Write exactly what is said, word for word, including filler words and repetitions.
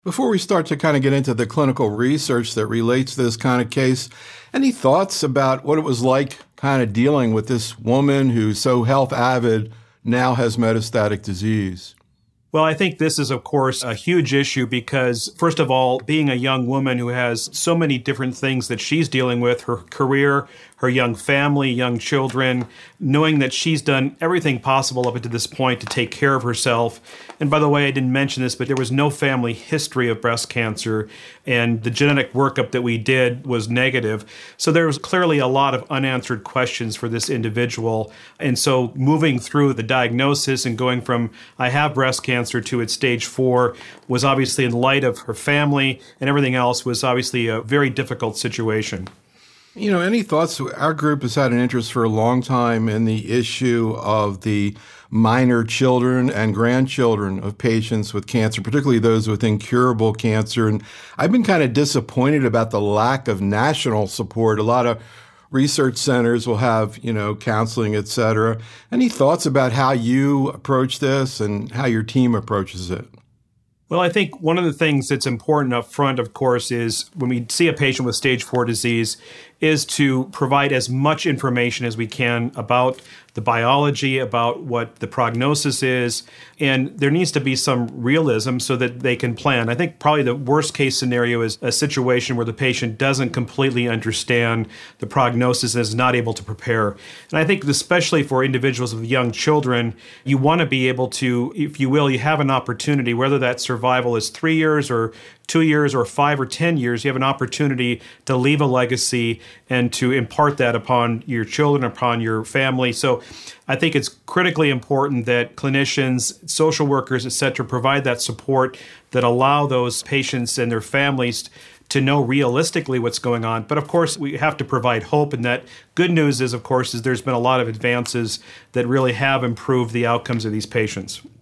Before we start to kind of get into the clinical research that relates to this kind of case, any thoughts about what it was like kind of dealing with this woman who's so health avid now has metastatic disease? Well, I think this is, of course, a huge issue because, first of all, being a young woman who has so many different things that she's dealing with, her career, her young family, young children, knowing that she's done everything possible up until this point to take care of herself. And by the way, I didn't mention this, but there was no family history of breast cancer, and the genetic workup that we did was negative. So there was clearly a lot of unanswered questions for this individual. And so moving through the diagnosis and going from I have breast cancer to its stage four was obviously, in light of her family and everything else, was obviously a very difficult situation. You know, any thoughts? Our group has had an interest for a long time in the issue of the minor children and grandchildren of patients with cancer, particularly those with incurable cancer. And I've been kind of disappointed about the lack of national support. A lot of research centers will have, you know, counseling, et cetera. Any thoughts about how you approach this and how your team approaches it? Well, I think one of the things that's important up front, of course, is when we see a patient with stage four disease, is to provide as much information as we can about the biology, about what the prognosis is, and there needs to be some realism so that they can plan. I think probably the worst case scenario is a situation where the patient doesn't completely understand the prognosis and is not able to prepare. And I think especially for individuals with young children, you want to be able to, if you will, you have an opportunity, whether that survival is three years or two years or five or ten years, you have an opportunity to leave a legacy and to impart that upon your children, upon your family. So I think it's critically important that clinicians, social workers, et cetera, provide that support that allow those patients and their families to know realistically what's going on. But of course, we have to provide hope. And that good news is, of course, is there's been a lot of advances that really have improved the outcomes of these patients.